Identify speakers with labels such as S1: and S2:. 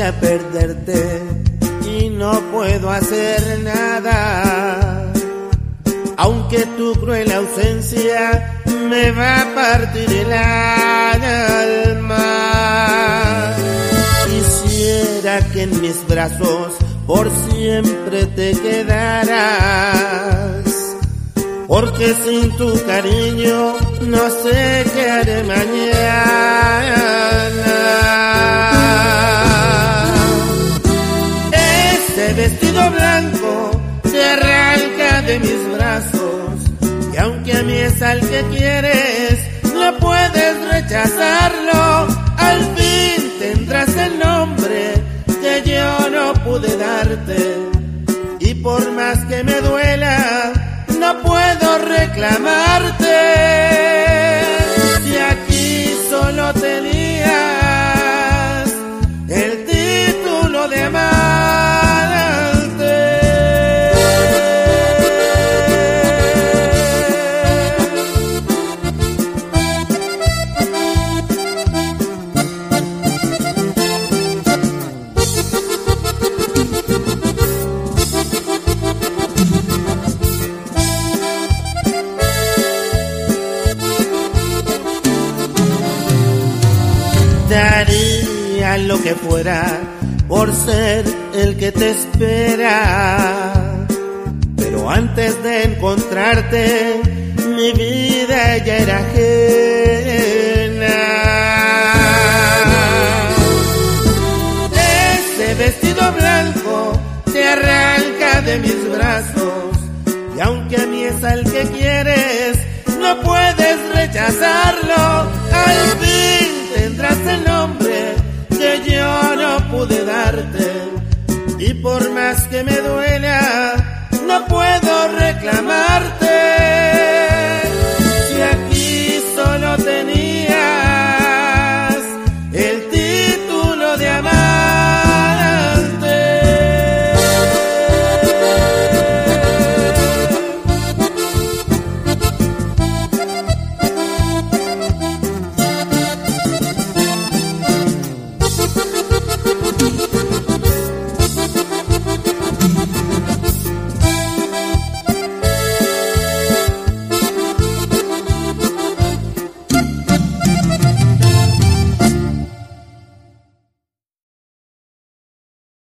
S1: a perderte y no puedo hacer nada, aunque tu cruel ausencia me va a partir el alma. Quisiera que en mis brazos por siempre te quedaras, porque sin tu cariño no sé qué haré mañana. Ese vestido blanco se arranca de mis brazos, y aunque a mí es al que quieres, no puedes rechazarlo. Al fin tendrás el nombre que yo no pude darte, y por más que me duela, no puedo reclamarte. Si aquí solo tenías el título de amarte. Daría lo que fuera por ser el que te espera, pero antes de encontrarte mi vida ya era ajena. Ese vestido blanco se arranca de mis brazos, y aunque a mí es al que quieres, no puedes rechazarlo. Al fin tendrás el nombre que yo no pude darte, y por más que me duela, no puedo reclamarte.